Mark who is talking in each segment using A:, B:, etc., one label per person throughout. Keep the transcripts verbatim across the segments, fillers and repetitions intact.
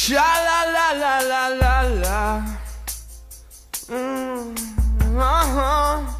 A: Sha la la la la la la. Mm, uh-huh.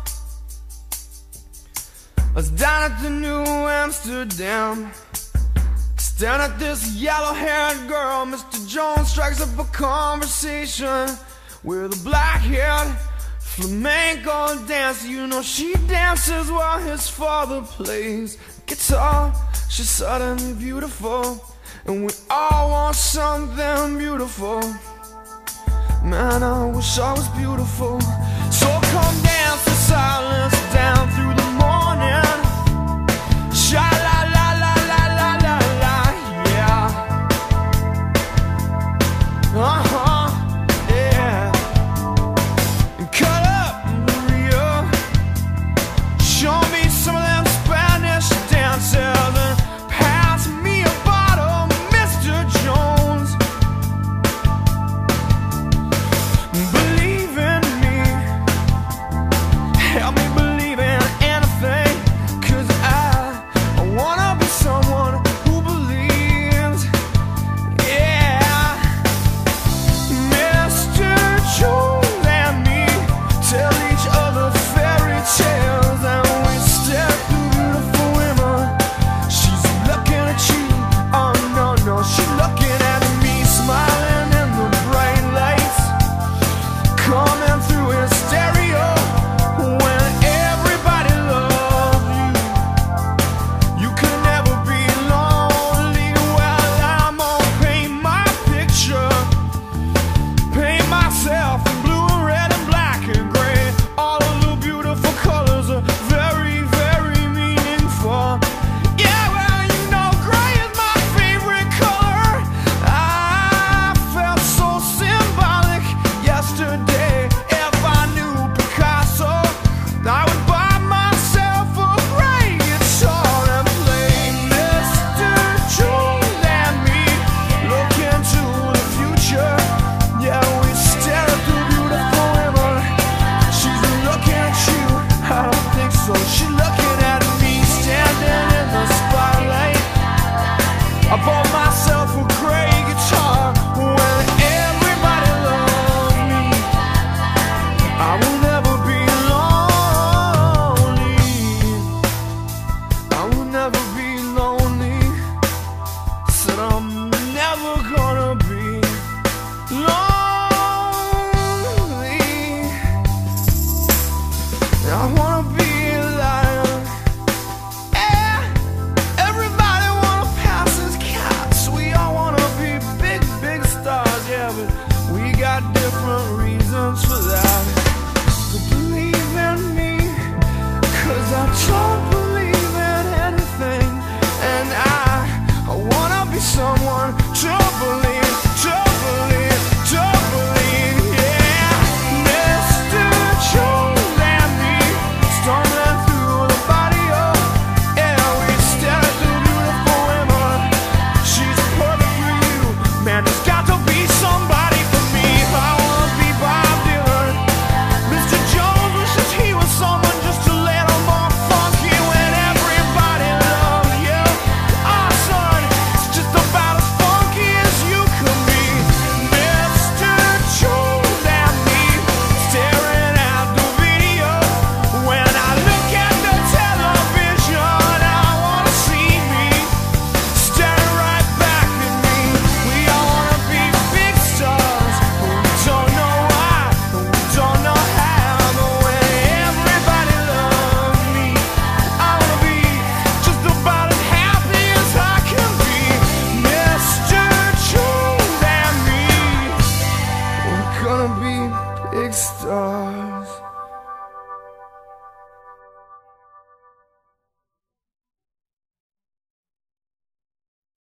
A: I was down at the New Amsterdam, staring at this yellow-haired girl. Mister Jones strikes up a conversation with a black-haired flamenco dancer. You know she dances while his father plays guitar. She's suddenly beautiful, and we all want something beautiful. Man, I wish I was beautiful. So come dance in silence down through the morning. Sha la la la la la la la, yeah. Uh-huh, yeah. And cut up, Maria. Show me some of them Spanish dances and pass me a bottle, Mister Jones. Believe in me, help me believe in anything, 'cause I, I wanna be someone who believes, yeah. Mister Jones and me tell each other fairy tales, and we stare through beautiful women. She's looking at you, oh no, no, she's looking at me, smiling in the bright lights coming through his stereo. When everybody loves you, you can never be lonely. Well, I'm gonna paint my picture, paint myself in blue and red and black and gray. All of the beautiful colors are very, very meaningful. Yeah, well, you know gray is my favorite color. I felt so symbolic yesterday. If I knew Picasso, I would buy myself a gray guitar and play. Mister Jones and me look into the future. Yeah, we stare at the beautiful women. She's looking at you, I don't think so. She's looking at me, standing in the spotlight. I bought myself a gray guitar. When everybody loves me, I will never be lonely. I will never be lonely. Said I'm never gonna be lonely. I wanna be a lion. Yeah. Everybody wanna pass as cats. We all wanna be big, big stars. Yeah, but we got different reasons for that. But believe in me, 'cause I don't believe in anything. And I, I wanna be someone to believe, to believe, to believe, yeah. Mister Jones and me, storming through the barrio. Yeah, we stare at the beautiful women. She's perfect for you. Man, there's got to be somebody for me. I wanna be Bob Dylan. Mister Jones wishes he was someone just a little more funky. When everybody loves you, oh son, it's just about as funky as you can be. Mister Jones and me, staring at the video. When I look at the television, I wanna see me staring right back at me. We all wanna be big stars, but we don't know why, and we don't know how. But when everybody loves me, I wanna be just about as happy as I can be. Mister Jones and me, we're gonna be big stars.